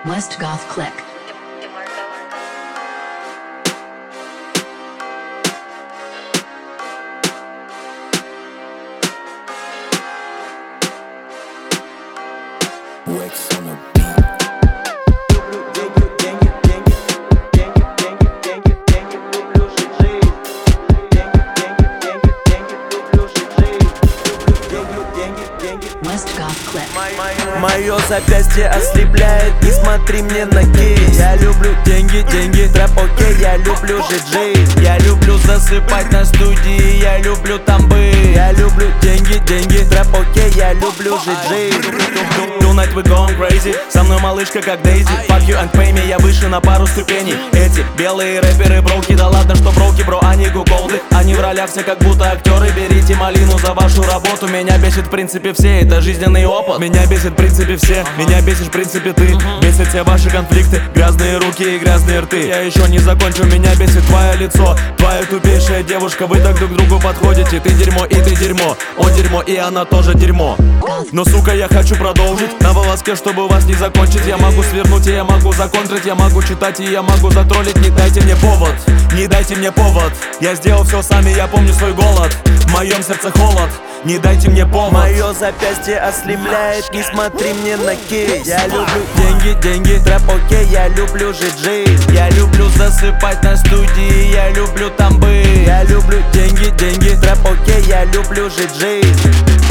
West Goth Click. Wax on a beat. West Goth Click. Мое запястье ослепляет, не смотри мне на кейс. Я люблю деньги, деньги, трэп окей, я люблю жить жизнь. Я люблю засыпать на студии, я люблю там быть. Я люблю деньги, деньги, трэп окей, я люблю жить жизнь. Tonight we going crazy, со мной малышка как Дейзи. Fuck you and pay me, я выше на пару ступеней. Эти белые рэперы броуки, да ладно, что броуки, бро, они гуголды. Они в ролях все как будто актеры, берите малину за вашу работу. Меня бесит в принципе все, это жизненный опыт. Меня бесит в принципе все, меня бесишь в принципе ты. Бесят все ваши конфликты, грязные руки и грязные рты. Я еще не закончу, меня бесит твое лицо. Твоя тупейшая девушка, вы так друг к другу подходите. Ты дерьмо и ты дерьмо, он дерьмо и она тоже дерьмо. Но сука, я хочу продолжить на волоске, чтобы вас не закончить. Я могу свернуть и я могу законтрить, я могу читать и я могу затроллить. Не дайте мне повод, не дайте мне повод. Я сделал все сами, я помню свой голод. В моем сердце холод, не дайте мне повод. Мое запястье ослепляет, не смотри мне на кейс. Я люблю деньги, деньги, трэп окей, я люблю жить жизнь. Я люблю засыпать на студии, я люблю там быть. Я люблю деньги, деньги, трэп окей, я люблю жить жизнь.